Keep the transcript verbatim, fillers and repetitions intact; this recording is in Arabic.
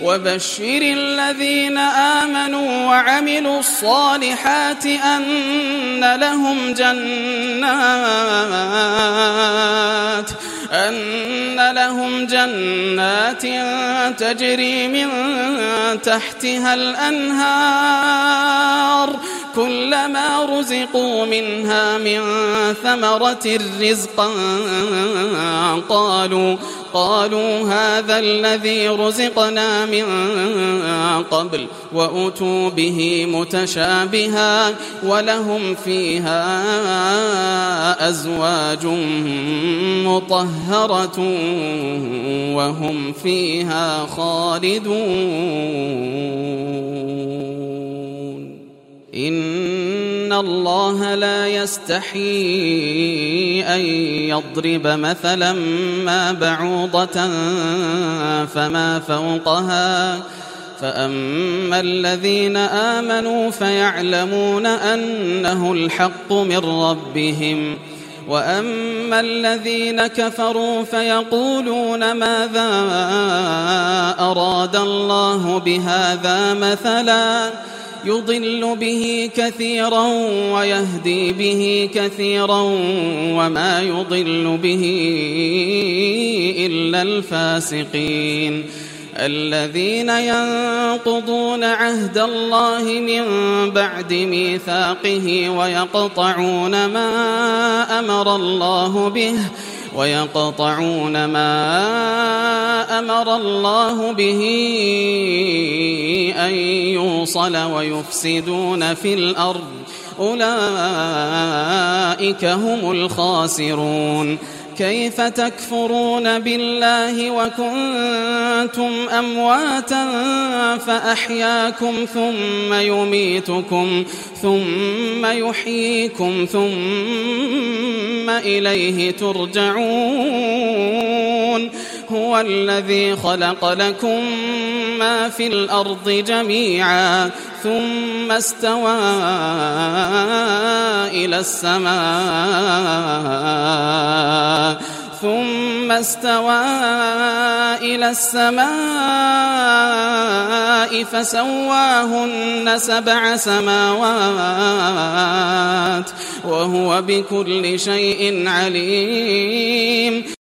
وبشر الذين آمنوا وعملوا الصالحات أن لهم جنات أن لهم جنات تجري من تحتها الأنهار كلما رزقوا منها من ثمرة رزقا قالوا قالوا هذا الذي رزقنا من قبل وأتوا به متشابها ولهم فيها أزواج مطهرة وهم فيها خالدون إن الله لا يستحيي أن يضرب مثلا ما بعوضة فما فوقها فأما الذين آمنوا فيعلمون أنه الحق من ربهم وأما الذين كفروا فيقولون ماذا أراد الله بهذا مثلا يضل به كثيرا ويهدي به كثيرا وما يضل به إلا الفاسقين الذين ينقضون عهد الله من بعد ميثاقه ويقطعون ما أمر الله به ويقطعون ما أمر الله به أن يوصل ويفسدون في الأرض أولئك هم الخاسرون كيف تكفرون بالله وكنتم أمواتا فأحياكم ثم يميتكم ثم يحييكم ثم إليه ترجعون هو الذي خلق لكم ما في الأرض جميعا ثم استوى إلى السماء ثم استوى إلى السماء فسواهن سبع سماوات وهو بكل شيء عليم